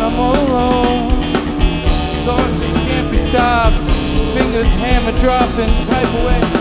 I'm all alone. Thoughts just can't be stopped. Fingers hammer dropping, type away.